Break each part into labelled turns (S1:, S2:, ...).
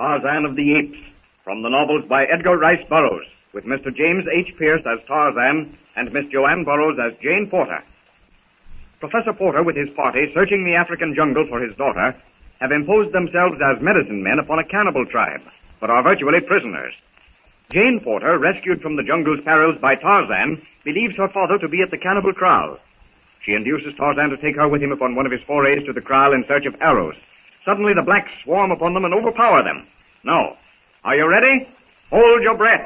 S1: Tarzan of the Apes, from the novels by Edgar Rice Burroughs, with Mr. James H. Pierce as Tarzan and Miss Joanne Burroughs as Jane Porter. Professor Porter, with his party searching the African jungle for his daughter, have imposed themselves as medicine men upon a cannibal tribe, but are virtually prisoners. Jane Porter, rescued from the jungle's perils by Tarzan, believes her father to be at the cannibal kraal. She induces Tarzan to take her with him upon one of his forays to the kraal in search of arrows. Suddenly the blacks swarm upon them and overpower them. Now, are you ready? Hold your breath.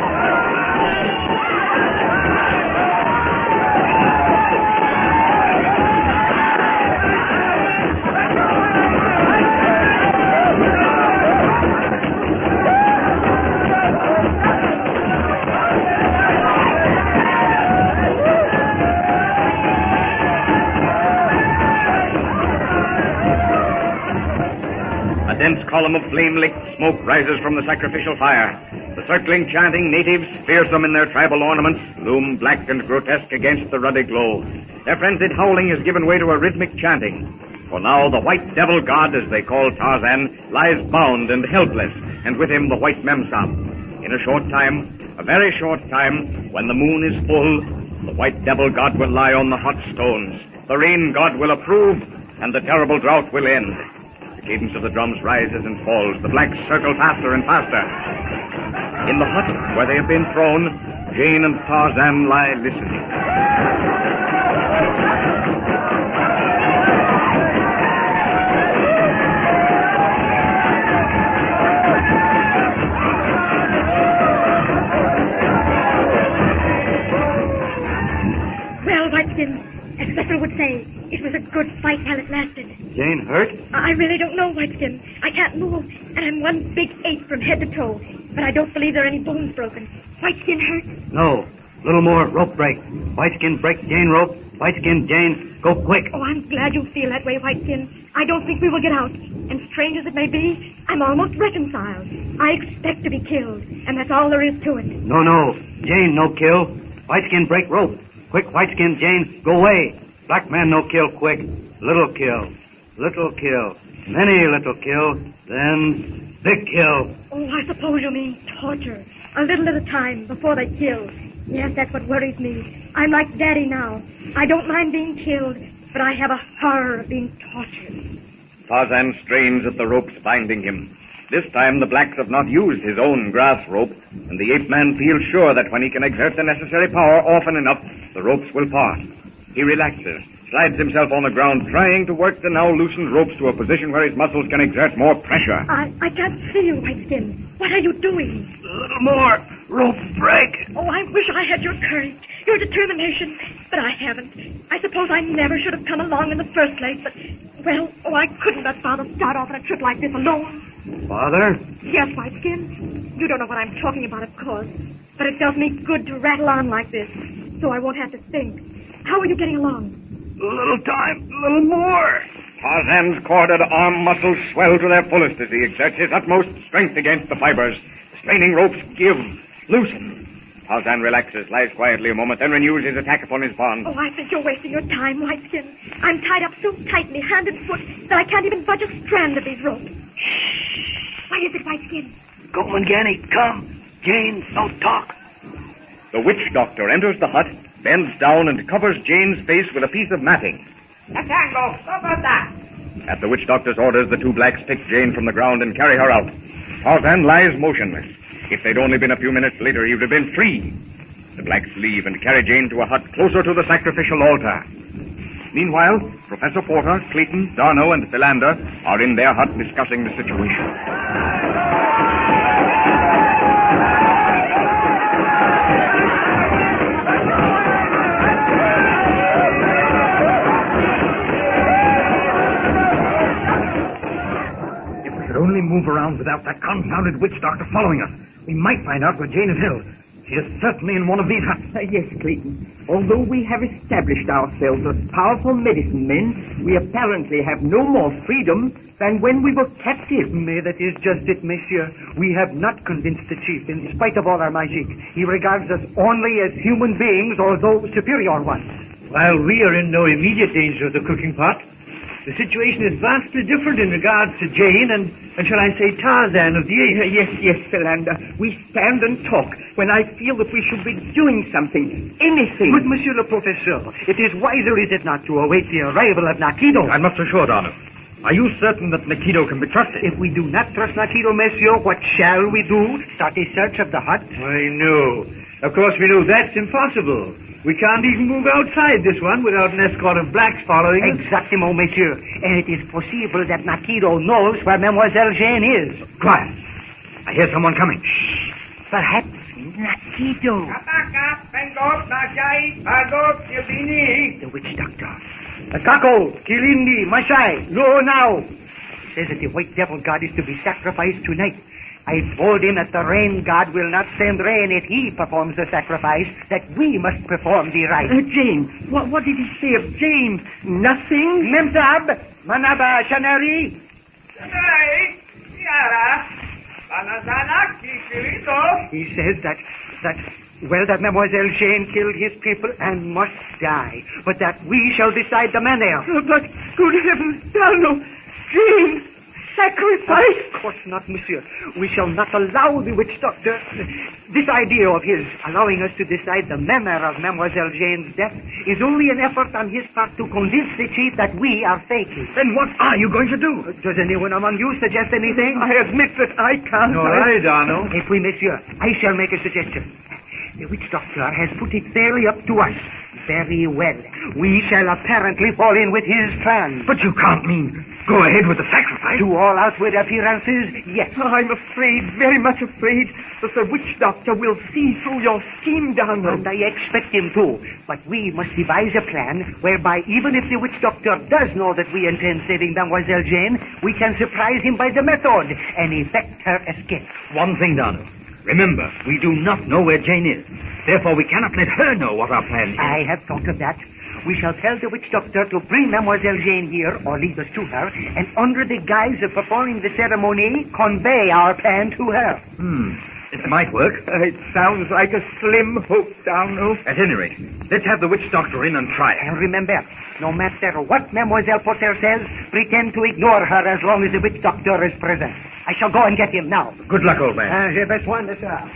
S1: A dense column of flame-licked smoke rises from the sacrificial fire. The circling, chanting natives, fearsome in their tribal ornaments, loom black and grotesque against the ruddy glow. Their frenzied howling has given way to a rhythmic chanting. For now the white devil god, as they call Tarzan, lies bound and helpless, and with him the white Memsahib. In a short time, a very short time, when the moon is full, the white devil god will lie on the hot stones. The rain god will approve, and the terrible drought will end. The cadence of the drums rises and falls. The blacks circle faster and faster. In the hut where they have been thrown, Jane and Tarzan lie listening.
S2: Well, Whiteskin, as Cecil would say, it was a good fight while it lasted.
S3: Jane hurt?
S2: I really don't know, Whiteskin. I can't move, and I'm one big ape from head to toe. But I don't believe there are any bones broken. Whiteskin hurt?
S3: No. Little more rope break. Whiteskin break Jane rope. Whiteskin, Jane, go quick.
S2: Oh, I'm glad you feel that way, Whiteskin. I don't think we will get out. And strange as it may be, I'm almost reconciled. I expect to be killed, and that's all there is to it.
S3: No. Jane, no kill. Whiteskin break rope. Quick, Whiteskin, Jane, go away. Black man, no kill, quick. Little kill. Little kill. Many little kill. Then big kill.
S2: Oh, I suppose you mean torture. A little at a time, before they kill. Yes, that's what worries me. I'm like Daddy now. I don't mind being killed, but I have a horror of being tortured.
S1: Tarzan strains at the ropes binding him. This time the blacks have not used his own grass rope, and the ape-man feels sure that when he can exert the necessary power often enough, the ropes will part. He relaxes, slides himself on the ground, trying to work the now loosened ropes to a position where his muscles can exert more pressure.
S2: I can't see you, Whiteskin. What are you doing?
S3: A little more rope break.
S2: Oh, I wish I had your courage, your determination, but I haven't. I suppose I never should have come along in the first place, but, well, I couldn't let Father start off on a trip like this alone.
S3: Father?
S2: Yes, Whiteskin. You don't know what I'm talking about, of course, but it does me good to rattle on like this, so I won't have to think. How are you getting along?
S3: A little time, a little more.
S1: Tarzan's corded arm muscles swell to their fullest as he exerts his utmost strength against the fibers. The straining ropes give, loosen. Tarzan relaxes, lies quietly a moment, then renews his attack upon his bonds.
S2: Oh, I think you're wasting your time, Whiteskin. I'm tied up so tightly, hand and foot, that I can't even budge a strand of these ropes. Shh! What is it, Whiteskin?
S3: Go, Mangani, come. Jane, don't talk.
S1: The witch doctor enters the hut, bends down, and covers Jane's face with a piece of matting.
S4: Natango, stop at that.
S1: At the witch doctor's orders, the two blacks pick Jane from the ground and carry her out. Tarzan lies motionless. If they'd only been a few minutes later, he would have been free. The blacks leave and carry Jane to a hut closer to the sacrificial altar. Meanwhile, Professor Porter, Clayton, Darno, and Philander are in their hut discussing the situation.
S5: Only move around without that confounded witch doctor following us. We might find out where Jane is held. She is certainly in one of these huts.
S4: Yes, Clayton. Although we have established ourselves as powerful medicine men, we apparently have no more freedom than when we were captive.
S5: Mais that is just it, monsieur. We have not convinced the chief, in spite of all our magic. He regards us only as human beings, although superior ones.
S3: While we are in no immediate danger of the cooking pot, The situation is vastly different in regards to Jane and shall I say Tarzan of the Apes.
S4: Yes, Philander. We stand and talk when I feel that we should be doing something, anything.
S3: But, Monsieur le Professeur, it is wiser, is it not, to await the arrival of Nakido?
S5: I'm not so sure, Darno. Are you certain that Nakido can be trusted?
S3: If we do not trust Nakido, Monsieur, what shall we do? Start a search of the hut?
S6: I know. Of course, we know that's impossible. We can't even move outside this one without an escort of blacks following us.
S3: Exactimo, Monsieur. And it is possible that Nakido knows where Mademoiselle Jane is.
S5: Quiet. I hear someone coming.
S3: Perhaps Nakido. The witch doctor. Kako, Kilindi, Masai, no now. Says that the white devil god is to be sacrificed tonight. I told him that the rain god will not send rain if he performs the sacrifice, that we must perform the rite.
S4: Jane, what did he say of Jane? Nothing?
S3: Memtab, Manaba, Shanari. He says that Mademoiselle Jane killed his people and must die, but that we shall decide the manner.
S4: But, good heavens, Darno, Jane, sacrifice?
S3: Of course not, Monsieur. We shall not allow the witch doctor. This idea of his allowing us to decide the manner of Mademoiselle Jane's death is only an effort on his part to convince the chief that we are faking.
S5: Then what are you going to do?
S3: Does anyone among you suggest anything?
S4: I admit that I can't.
S6: All right, Darno.
S3: If we, Monsieur, I shall make a suggestion. The witch doctor has put it fairly up to us. Very well. We shall apparently fall in with his plan.
S5: But you can't mean go ahead with the sacrifice.
S3: To all outward appearances, yes.
S4: I'm afraid, very much afraid, that the witch doctor will see through your scheme, Darno.
S3: And I expect him to. But we must devise a plan whereby even if the witch doctor does know that we intend saving Mademoiselle Jane, we can surprise him by the method and effect her escape.
S5: One thing, Darno. Remember, we do not know where Jane is. Therefore, we cannot let her know what our plan is.
S3: I have thought of that. We shall tell the witch doctor to bring Mademoiselle Jane here, or lead us to her, and under the guise of performing the ceremony, convey our plan to her.
S5: It might work.
S4: It sounds like a slim hope, Darno.
S5: At any rate, let's have the witch doctor in and try it.
S3: And remember, no matter what Mademoiselle Potter says, pretend to ignore her as long as the witch doctor is present. I shall go and get him now.
S5: Good luck, old man.
S3: J'ai besoin de ça.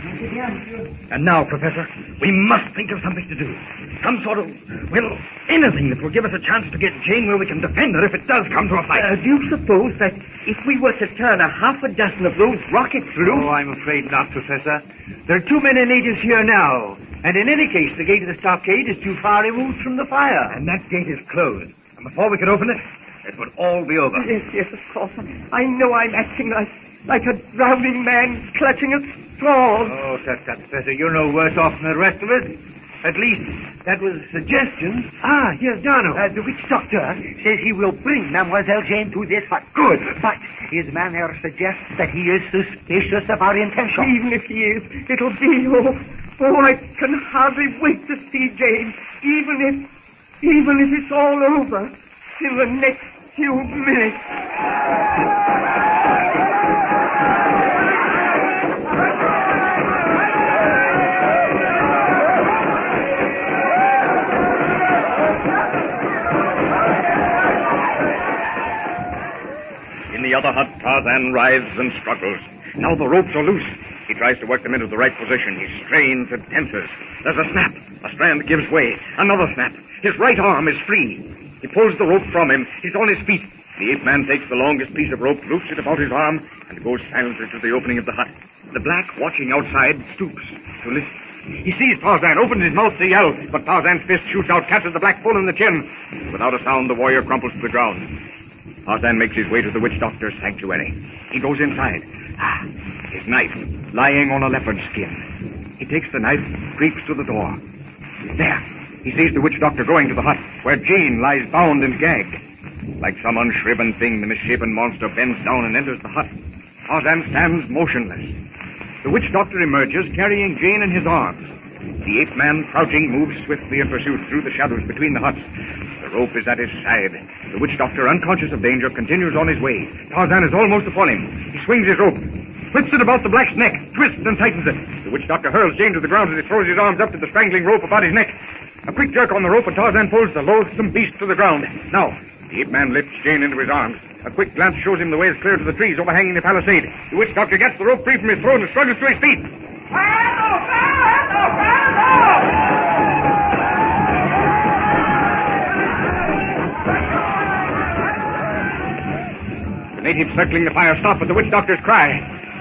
S5: And now, Professor, we must think of something to do. Some sort of, anything that will give us a chance to get Jane where we can defend her if it does come to a fight.
S4: Do you suppose that if we were to turn a half a dozen of those rockets loose...
S6: Oh, I'm afraid not, Professor. There are too many natives here now. And in any case, the gate of the stockade is too far removed from the fire.
S5: And that gate is closed. And before we could open it, it would all be over.
S4: Yes, of course. I know I'm acting like a drowning man clutching at straws.
S6: Oh, tut, Professor, you're no worse off than the rest of us. At least, that was a suggestion. Ah, here's Darno.
S3: The witch doctor says he will bring Mademoiselle Jane to this hut.
S6: Good.
S3: But his manner suggests that he is suspicious of our intention.
S4: Even if he is, it'll be... Oh, I can hardly wait to see Jane. Even if it's all over in the next few minutes.
S1: In the other hut, Tarzan writhes and struggles. Now the ropes are loose. He tries to work them into the right position. He strains and tenses. There's a snap. A strand gives way. Another snap. His right arm is free. He pulls the rope from him. He's on his feet. The ape man takes the longest piece of rope, loops it about his arm, and goes silently to the opening of the hut. The black, watching outside, stoops to listen. He sees Tarzan, opens his mouth to yell, but Tarzan's fist shoots out, catches the black full in the chin. Without a sound, the warrior crumples to the ground. Tarzan makes his way to the witch doctor's sanctuary. He goes inside. His knife, lying on a leopard skin. He takes the knife, creeps to the door. There, he sees the witch doctor going to the hut, where Jane lies bound and gagged. Like some unshriven thing, the misshapen monster bends down and enters the hut. Tarzan stands motionless. The witch doctor emerges, carrying Jane in his arms. The ape-man, crouching, moves swiftly in pursuit through the shadows between the huts. The rope is at his side. The witch doctor, unconscious of danger, continues on his way. Tarzan is almost upon him. He swings his rope, whips it about the black's neck, twists and tightens it. The witch doctor hurls Jane to the ground as he throws his arms up to the strangling rope about his neck. A quick jerk on the rope and Tarzan pulls the loathsome beast to the ground. Now, The ape-man lifts Jane into his arms. A quick glance shows him the way is clear to the trees overhanging the palisade. The witch doctor gets the rope free from his throat and struggles to his feet. The natives circling the fire stop at the witch doctor's cry.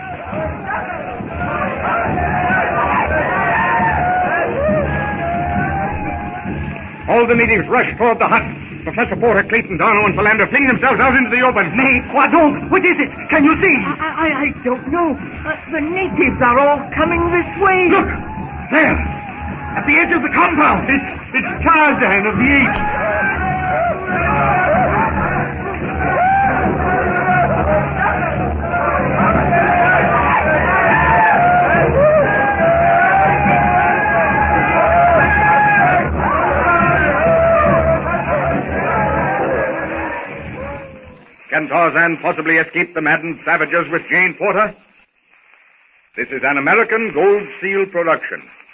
S1: All the natives rush toward the hut. Professor Porter, Clayton, Darno, and Philander fling themselves out into the open.
S6: Mais, quoi donc? What is it? Can you see? I don't know. The natives are all coming this way.
S1: Look! There! At the edge of the compound!
S6: It's Tarzan of the Apes.
S1: Can Tarzan possibly escape the maddened savages with Jane Porter? This is an American Gold Seal production.